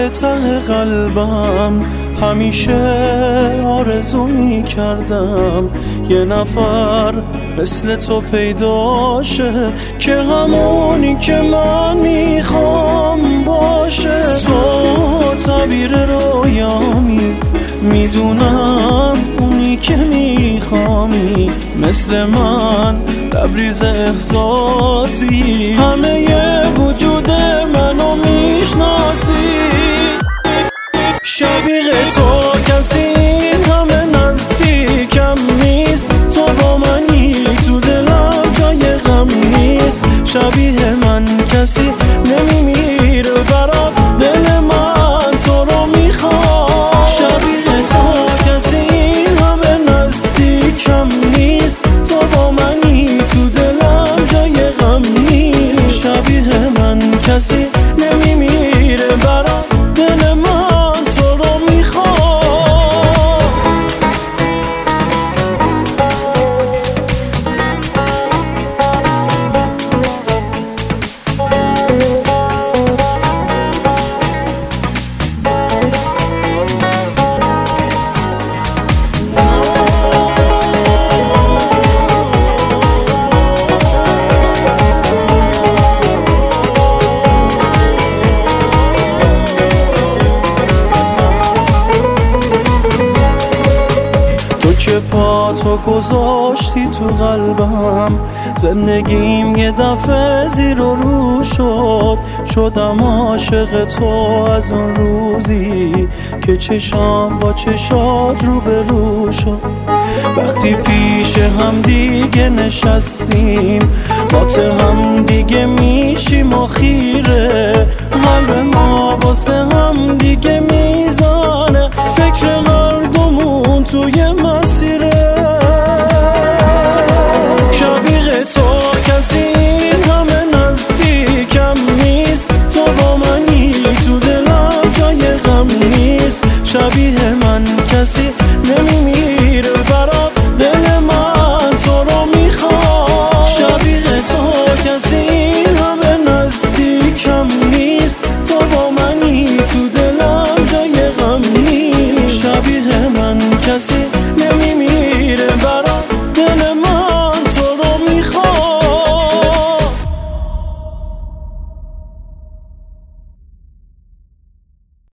ته ته قلبم همیشه آرزو می کردم یه نفر مثل تو پیداشه که همونی که من میخوام باشه. تو تعبیر رویامی، میدونم اونی که میخوامی، مثل من لبریز احساسی، همه ی وجود منو میشناسی. شبیه تو کسی این همه نزدیکم نیست، تو با منی تو دلم جای غم نیست. شبیه من کسی نمیمیره برات، دل من تو رو میخواد. شبیه تو کسی این همه نزدیکم نیست، تو با منی تو دلم جای غم نیست. شبیه من کسی نمیمیره برات، دل من تو رو میخواد. که پا تو گذاشتی تو قلبم، زندگیم یه دفعه زیر و رو شد. شدم عاشق تو از اون روزی که چشام با چشات رو به رو شد. وقتی پیش هم دیگه نشستیم، باته هم دیگه میشیم و خیره، قلب ما واسه هم دیگه میزانه، فکر هر دومون توی مسیره. شبیه تو کسی این همه نزدیکم نیست، تو با منی تو دلم جای غم نیست. شبیه من کسی